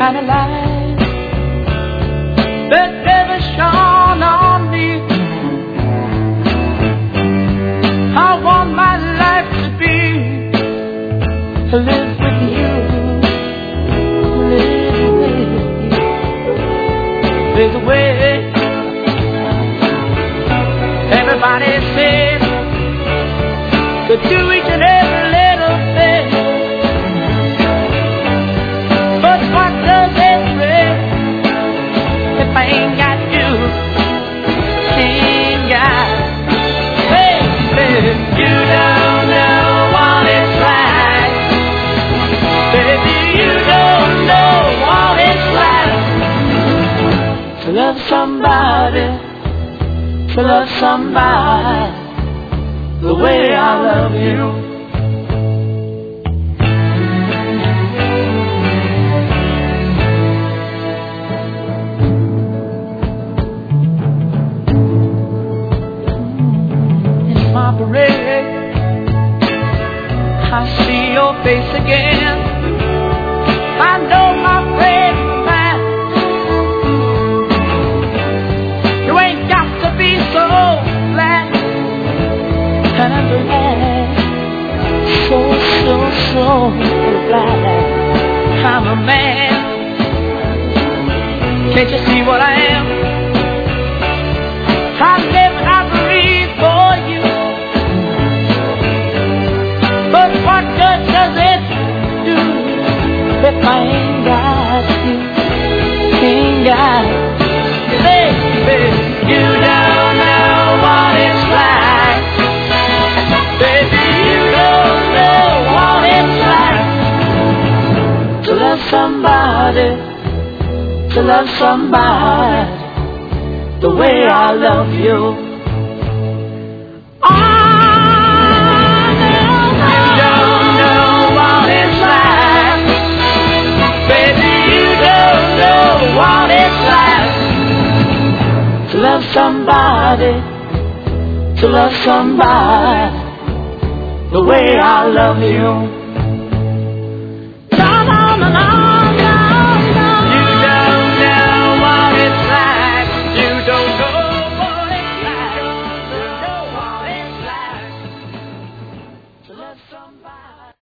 kind of light that never shone on me. I want my life to be to live with you, live with you. There's a way. Everybody says to do each and every little thing, but what does it bring if I ain't got you? Ain't got, baby, you don't know what it's like. Baby, you don't know what it's like to love somebody, to love somebody the way I love you. In my parade, I see your face again. I know my favorite man. You ain't got to be so glad. And I'm glad, so glad I'm a man. Can't you see what I am? I live and I breathe for you. But what good does it do if I ain't got you? Ain't got you, baby. You don't know what it's like. Baby, you don't know what it's like to love somebody, to love somebody the way I love you. Oh, no, you don't know what it's like. Baby, you don't know what it's like to love somebody, to love somebody the way I love you.